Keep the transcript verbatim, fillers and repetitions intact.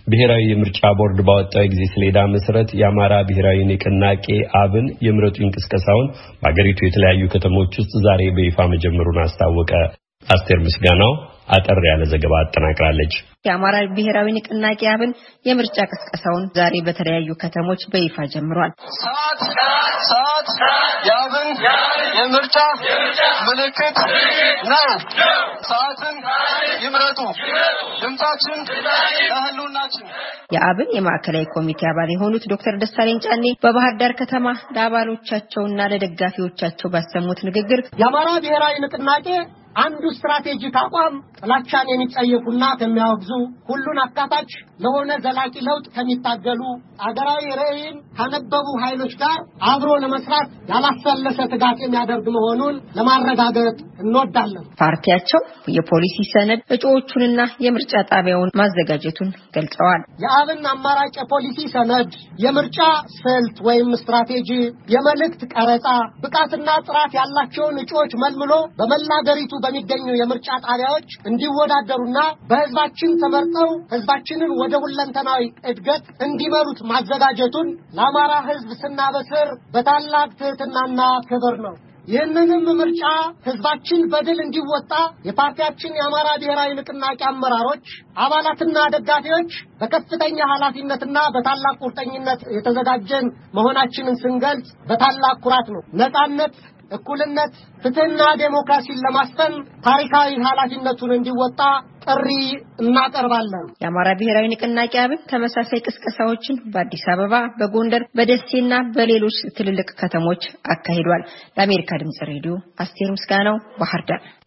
ብሔራዊ የምርጫ ቦርድ ባወጣው ጊዜ ሰሌዳ መሰረት የአማራ ብሔራዊ ንቅናቄ አብን የምረጡ እንቅስቃሴውን በአገሪቱ የተለያዩ ከተሞች ውስጥ ዛሬ በይፋ መጀመሩን አስታወቀ። አስቴር ምስጋናው አጠር ያለ ዘገባ አጠናቅራለች። የአማራ ብሔራዊ ንቅናቄ አብን የምርጫ ቅስቀሳውን ዛሬ በተለያዩ ከተሞች በይፋ ጀምሯል። ሰዓት ሰዓት የአብን የምርጫ ምልክት ነው። ሰዓትን ይምረጡ፣ ድምጻችን ለህልውናችን። የአብን የማዕከላዊ ኮሚቴ አባል የሆኑት ዶክተር ደሳለኝ ጫኔ በባህር ዳር ከተማ ለአባሎቻቸውና ለደጋፊዎቻቸው ባሰሙት ንግግር የአማራ ብሔራዊ ንቅናቄ አንዱ ስትራቴጂክ አቋም ጥላቻን የሚጸየፉና ከሚያወግዙ ሁሉን አካታች ለሆነ ዘላቂ ለውጥ ከሚታገሉ አገራዊ ራዕይን ካነበቡ ኃይሎች ጋር አብሮ ለመስራት ያላሰለሰ ትጋት የሚያደርግ መሆኑን ለማረጋገጥ እንወዳለን። ፓርቲያቸው የፖሊሲ ሰነድ እጩዎቹንና የምርጫ ጣቢያውን ማዘጋጀቱን ገልጸዋል። የአብን አማራጭ የፖሊሲ ሰነድ የምርጫ ስልት ወይም ስትራቴጂ፣ የመልእክት ቀረጻ፣ ብቃትና ጥራት ያላቸውን እጩዎች መልምሎ በመላ አገሪቱ በሚገኙ የምርጫ ጣቢያዎች እንዲወዳደሩና በህዝባችን ተመርጠው ህዝባችንን ወደ ሁለንተናዊ እድገት እንዲመሩት ማዘጋጀቱን ለአማራ ህዝብ ስናበስር በታላቅ ትህትናና ክብር ነው። ይህንንም ምርጫ ህዝባችን በድል እንዲወጣ የፓርቲያችን የአማራ ብሔራዊ ንቅናቄ አመራሮች፣ አባላትና ደጋፊዎች በከፍተኛ ኃላፊነትና በታላቅ ቁርጠኝነት የተዘጋጀን መሆናችንን ስንገልጽ በታላቅ ኩራት ነው። ነጻነት፣ እኩልነት፣ ፍትህና ዴሞክራሲን ለማስፈን ታሪካዊ ኃላፊነቱን እንዲወጣ ጥሪ እናቀርባለን። የአማራ ብሔራዊ ንቅናቄ አብን ተመሳሳይ ቅስቀሳዎችን በአዲስ አበባ፣ በጎንደር፣ በደሴና በሌሎች ትልልቅ ከተሞች አካሂዷል። ለአሜሪካ ድምጽ ሬዲዮ አስቴር ምስጋናው ባህር ዳር።